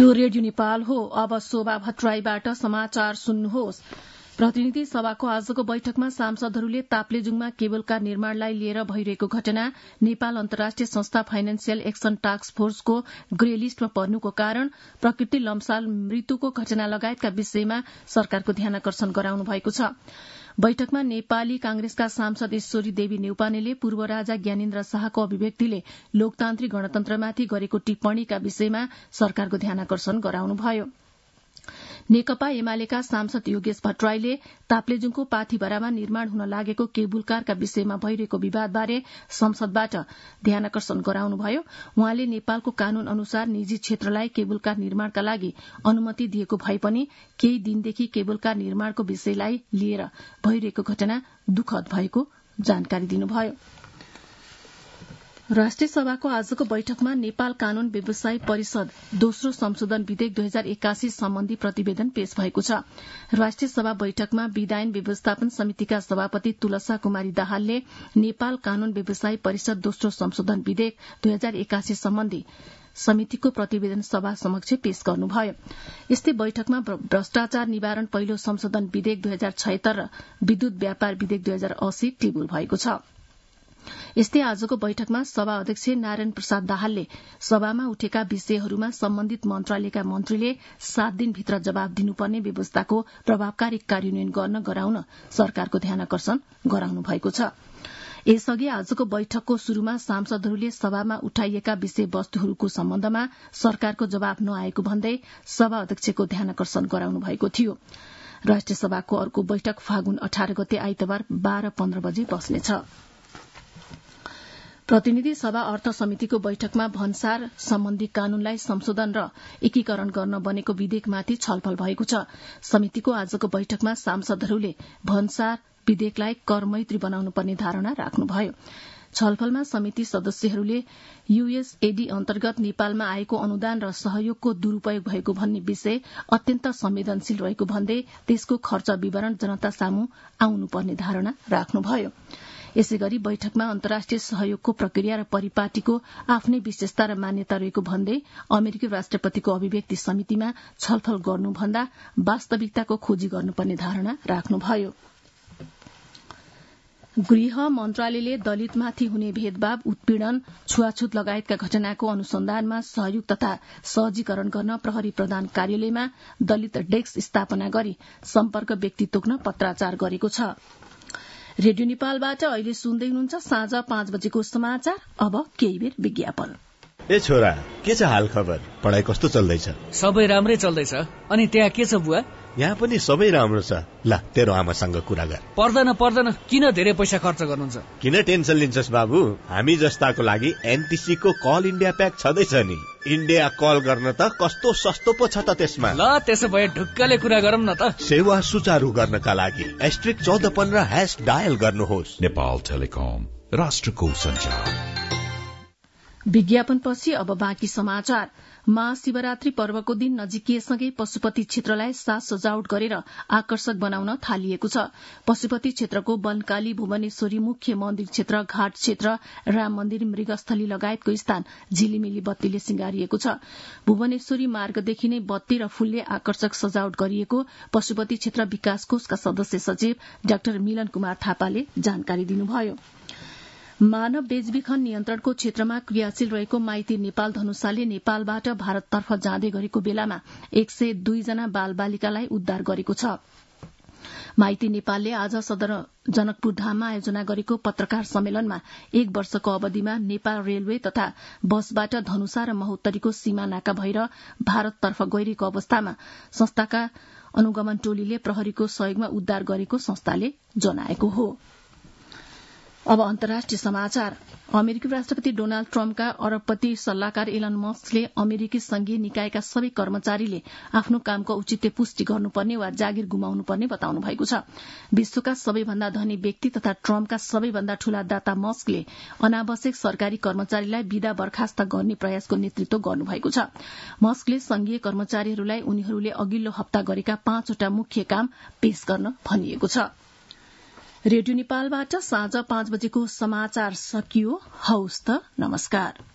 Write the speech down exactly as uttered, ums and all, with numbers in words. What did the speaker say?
यो रेडियो नेपाल हो। अब शोभा भट्टराईबाट समाचार सुन्नुहोस्। प्रतिनिधि सभाको आजको बैठकमा सांसदहरूले ताप्लेजुङमा केबल कार निर्माणलाई लिएर भइरहेको घटना, नेपाल अन्तर्राष्ट्रिय संस्था फाइनेन्सियल एक्सन टास्क फोर्सको ग्रे लिस्टमा पर्नुको कारण, प्रकृति लम्साल मृत्युको घटना लगायतका विषयमा सरकारको ध्यानाकर्षण गराउनु भएको छ। बैठकमा नेपाली कांग्रेसका सांसद ईश्वरी देवी नेउपानेले पूर्व राजा ज्ञानेन्द्र शाहको अभिव्यक्तिले लोकतान्त्रिक गणतन्त्रमाथि गरेको टिप्पणीका विषयमा सरकारको ध्यानाकर्षण गराउनुभयो। नेकपा एमालेका सांसद योगेश भट्टराईले ताप्लेजुङको पाथीभरामा निर्माण हुन लागेको केबुल कारका विषयमा भइरहेको विवादबारे संसदबाट ध्यानाकर्षण गराउनुभयो। उहाँले नेपालको कानून अनुसार निजी क्षेत्रलाई केबुल कार निर्माणका लागि अनुमति दिएको भए पनि केही दिनदेखि केबुल कार निर्माणको विषयलाई लिएर भइरहेको घटना दुखद भएको जानकारी दिनुभयो। राष्ट्रिय सभाको आजको बैठकमा नेपाल कानून व्यवसाय परिषद दोस्रो संशोधन विधेयक दुई हजार एक्कासी सम्बन्धी प्रतिवेदन पेश भएको छ। राष्ट्रिय सभा बैठकमा विधायन व्यवस्थापन समितिका सभापति तुलसा कुमारी दाहालले नेपाल कानून व्यवसाय परिषद दोस्रो संशोधन विधेयक दुई हजार एक्कासी सम्बन्धी समितिको प्रतिवेदन सभा समक्ष पेश गर्नुभयो। यस्तै बैठकमा भ्रष्टाचार निवारण पहिलो संशोधन विधेयक दुई हजार छयत्तर र विद्युत व्यापार विधेयक दुई हजार अस्सी टेबुल भएको छ। यस्तै आजको बैठकमा सभा अध्यक्ष नारायण प्रसाद दाहालले सभामा उठेका विषयहरूमा सम्बन्धित मन्त्रालयका मन्त्रीले सात दिनभित्र जवाब दिनुपर्ने व्यवस्थाको प्रभावकारी कार्यान्वयन गर्न गराउन सरकारको ध्यानाकर्षण गराउनु भएको छ। यसअघि आजको बैठकको शुरूमा सांसदहरूले सभामा उठाइएका विषयवस्तुहरूको सम्बन्धमा सरकारको जवाब नआएको भन्दै सभा अध्यक्षको ध्यानाकर्षण गराउनु भएको थियो। राष्ट्रिय सभाको अर्को बैठक फागुन अठार गते आइतबार बाह्र पन्ध्र बजे बस्नेछ। प्रतिनिधि सभा अर्थ समितिको बैठकमा भन्सार सम्बन्धी कानूनलाई संशोधन र एकीकरण गर्न बनेको विधेयकमाथि छलफल भएको छ। समितिको आजको बैठकमा सांसदहरूले भन्सार विधेयकलाई करमैत्री बनाउनु पर्ने धारणा राख्नुभयो। छलफलमा समिति सदस्यहरूले यूएसएडी अन्तर्गत नेपालमा आएको अनुदान र सहयोगको दुरूपयोग भएको भन्ने विषय अत्यन्त संवेदनशील रहेको भन्दै त्यसको खर्च विवरण जनता सामु आउनुपर्ने धारणा राख्नुभयो। यसै गरी बैठकमा अन्तर्राष्ट्रिय सहयोगको प्रक्रिया र परिपाटीको आफ्नै विशेषता र मान्यता रहेको भन्दै अमेरिकी राष्ट्रपतिको अभिव्यक्ति समितिमा छलफल गर्नुभन्दा वास्तविकताको खोजी गर्नुपर्ने धारणा राख्नुभयो। गृह मन्त्रालयले दलितमाथि हुने भेदभाव, उत्पीड़न, छुवाछुत लगायतका घटनाको अनुसन्धानमा सहयोग तथा सहजीकरण गर्न प्रहरी प्रधान कार्यालयमा दलित डेस्क स्थापना गरी सम्पर्क व्यक्ति तोक्न पत्राचार गरेको छ। रेडियो नेपालबाट अहिले सुन्दै हुनुहुन्छ साँझ पाँच बजेको समाचार। अब केही बेर विज्ञापन। ए छोरा, के छ हाल खबर? पढाइ कस्तो चल्दैछ? सबै राम्रै चल्दैछ। अनि त्यहाँ के छ बुवा? यहाँ पनि सबै राम्रो छ। ल तेरो आमासँग कुरा गर। पर्दैन पर्दैन, किन धेरै पैसा खर्च गर्नुहुन्छ? किन टेन्सन लिन्छस् बाबु? हामी जस्ताको लागि एनटीसी को कल इन्डिया प्याक छँदैछ नि। इन्डिया कल गर्न त कस्तो सस्तो पो छ त त्यसमा। ल त्यसो भए ढुक्कले कुरा गरौँ न त। सेवा सुचारू गर्नका लागि एस्ट्रिक चौध पन्ध्र हैश डायल गर्नुहोस्। नेपाल टेलिकम, राष्ट्रको सञ्चार। विज्ञापनपछि अब बाँकी समाचार। महाशिवरात्रि पर्वको दिन नजिकिएसँगै पशुपति क्षेत्रलाई साज सजावट गरेर आकर्षक बनाउन थालिएको छ। पशुपति क्षेत्रको वनकाली, भुवनेश्वरी, मुख्य मन्दिर क्षेत्र, घाट क्षेत्र, राम मन्दिर, मृगस्थली लगायतको स्थान झिलिमिली बत्तीले सिंगारिएको छ। भुवनेश्वरी मार्गदेखि नै बत्ती र फूलले आकर्षक सजावट गरिएको पशुपति क्षेत्र विकास कोषका सदस्य सचिव डाक्टर मिलन कुमार थापाले जानकारी दिनुभयो। मानव बेचबिखन नियन्त्रणको क्षेत्रमा क्रियाशील रहेको माइती नेपाल धनुषाले नेपालबाट भारततर्फ जाँदै गरेको बेलामा एक सय दुई जना बाल बालिकालाई उद्धार गरेको छ। माइती नेपालले आज सदर जनकपुर धाममा आयोजना गरेको पत्रकार सम्मेलनमा एक वर्षको अवधिमा नेपाल रेलवे तथा बसबाट धनुषा र महोत्तरीको सीमा नाका भएर भारततर्फ गइरहेको अवस्थामा संस्थाका अनुगमन टोलीले प्रहरीको सहयोगमा उद्धार गरेको संस्थाले जनाएको हो। अब अन्तर्राष्ट्रिय समाचार। अमेरिकी राष्ट्रपति डोनाल्ड ट्रम्पका अरबपति सल्लाहकार एलन मस्कले अमेरिकी संघीय निकायका सबै कर्मचारीले आफ्नो कामको औचित्य पुष्टि गर्नुपर्ने वा जागिर गुमाउनुपर्ने बताउनु भएको छ। विश्वका सबैभन्दा धनी व्यक्ति तथा ट्रम्पका सबैभन्दा ठूला दाता मस्कले अनावश्यक सरकारी कर्मचारीलाई विदा बर्खास्त गर्ने प्रयासको नेतृत्व गर्नुभएको छ। मस्कले संघीय कर्मचारीहरूलाई उनीहरूले अघिल्लो हप्ता गरेका पाँचवटा मुख्य काम पेश गर्न भनिएको छ। रेडियो नेपालबाट साँझ पाँच बजेको समाचार सकियो। हौस् त, नमस्कार।